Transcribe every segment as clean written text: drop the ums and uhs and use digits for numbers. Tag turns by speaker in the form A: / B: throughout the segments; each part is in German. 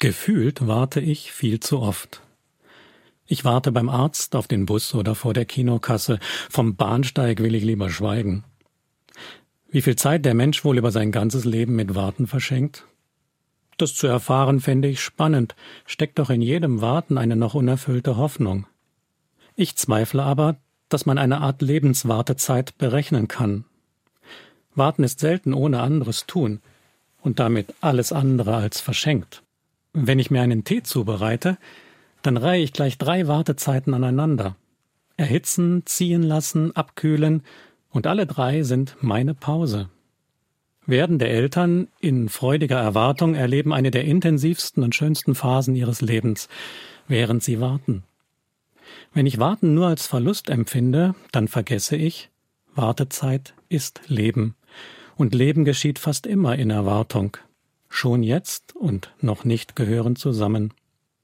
A: Gefühlt warte ich viel zu oft. Ich warte beim Arzt, auf den Bus oder vor der Kinokasse. Vom Bahnsteig will ich lieber schweigen. Wie viel Zeit der Mensch wohl über sein ganzes Leben mit Warten verschenkt? Das zu erfahren fände ich spannend. Steckt doch in jedem Warten eine noch unerfüllte Hoffnung. Ich zweifle aber, dass man eine Art Lebenswartezeit berechnen kann. Warten ist selten ohne anderes tun und damit alles andere als verschenkt. Wenn ich mir einen Tee zubereite, dann reihe ich gleich 3 Wartezeiten aneinander. Erhitzen, ziehen lassen, abkühlen und alle 3 sind meine Pause. Werdende Eltern in freudiger Erwartung erleben eine der intensivsten und schönsten Phasen ihres Lebens, während sie warten. Wenn ich Warten nur als Verlust empfinde, dann vergesse ich, Wartezeit ist Leben. Und Leben geschieht fast immer in Erwartung. Schon jetzt und noch nicht gehören zusammen.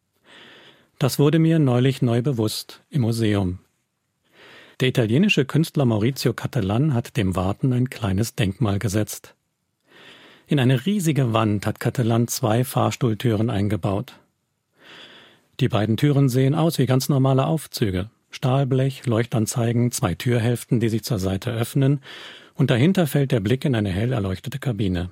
A: Das wurde mir neulich neu bewusst im Museum. Der italienische Künstler Maurizio Cattelan hat dem Warten ein kleines Denkmal gesetzt. In eine riesige Wand hat Cattelan 2 Fahrstuhltüren eingebaut. Die beiden Türen sehen aus wie ganz normale Aufzüge. Stahlblech, Leuchtanzeigen, 2 Türhälften, die sich zur Seite öffnen, und dahinter fällt der Blick in eine hell erleuchtete Kabine.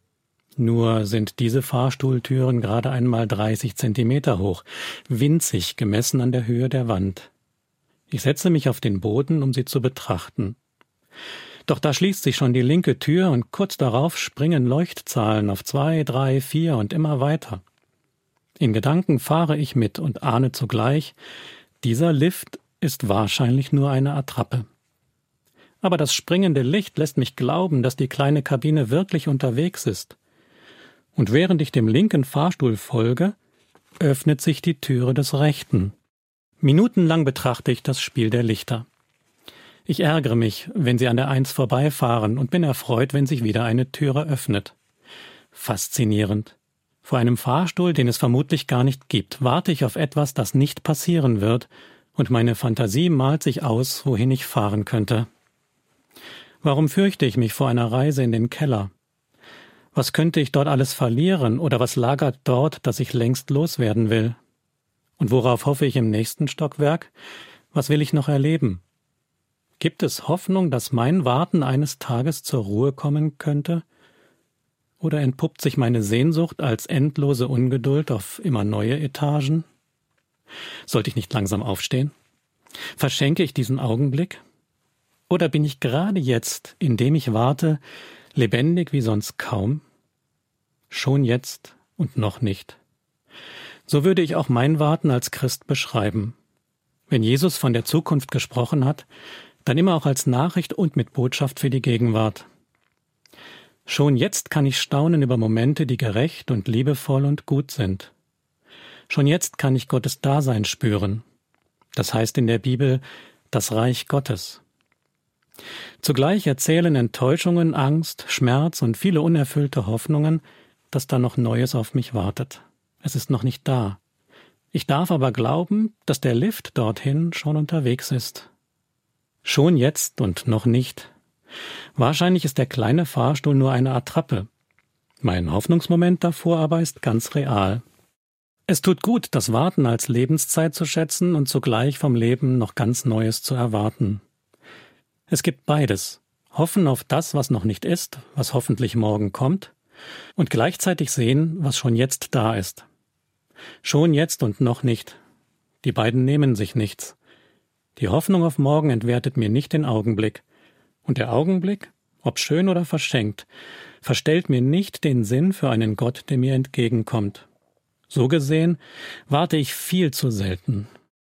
A: Nur sind diese Fahrstuhltüren gerade einmal 30 Zentimeter hoch, winzig gemessen an der Höhe der Wand. Ich setze mich auf den Boden, um sie zu betrachten. Doch da schließt sich schon die linke Tür und kurz darauf springen Leuchtzahlen auf 2, 3, 4 und immer weiter. In Gedanken fahre ich mit und ahne zugleich, dieser Lift ist wahrscheinlich nur eine Attrappe. Aber das springende Licht lässt mich glauben, dass die kleine Kabine wirklich unterwegs ist. Und während ich dem linken Fahrstuhl folge, öffnet sich die Türe des rechten. Minutenlang betrachte ich das Spiel der Lichter. Ich ärgere mich, wenn sie an der 1 vorbeifahren und bin erfreut, wenn sich wieder eine Türe öffnet. Faszinierend. Vor einem Fahrstuhl, den es vermutlich gar nicht gibt, warte ich auf etwas, das nicht passieren wird, und meine Fantasie malt sich aus, wohin ich fahren könnte. Warum fürchte ich mich vor einer Reise in den Keller? Was könnte ich dort alles verlieren oder was lagert dort, das ich längst loswerden will? Und worauf hoffe ich im nächsten Stockwerk? Was will ich noch erleben? Gibt es Hoffnung, dass mein Warten eines Tages zur Ruhe kommen könnte? Oder entpuppt sich meine Sehnsucht als endlose Ungeduld auf immer neue Etagen? Sollte ich nicht langsam aufstehen? Verschenke ich diesen Augenblick? Oder bin ich gerade jetzt, indem ich warte, lebendig wie sonst kaum? Schon jetzt und noch nicht. So würde ich auch mein Warten als Christ beschreiben. Wenn Jesus von der Zukunft gesprochen hat, dann immer auch als Nachricht und mit Botschaft für die Gegenwart. Schon jetzt kann ich staunen über Momente, die gerecht und liebevoll und gut sind. Schon jetzt kann ich Gottes Dasein spüren. Das heißt in der Bibel das Reich Gottes. Zugleich erzählen Enttäuschungen, Angst, Schmerz und viele unerfüllte Hoffnungen, dass da noch Neues auf mich wartet. Es ist noch nicht da. Ich darf aber glauben, dass der Lift dorthin schon unterwegs ist. Schon jetzt und noch nicht. Wahrscheinlich ist der kleine Fahrstuhl nur eine Attrappe. Mein Hoffnungsmoment davor aber ist ganz real. Es tut gut, das Warten als Lebenszeit zu schätzen und zugleich vom Leben noch ganz Neues zu erwarten. Es gibt beides. Hoffen auf das, was noch nicht ist, was hoffentlich morgen kommt, und gleichzeitig sehen, was schon jetzt da ist. Schon jetzt und noch nicht. Die beiden nehmen sich nichts. Die Hoffnung auf morgen entwertet mir nicht den Augenblick. Und der Augenblick, ob schön oder verschenkt, verstellt mir nicht den Sinn für einen Gott, der mir entgegenkommt. So gesehen warte ich viel zu selten.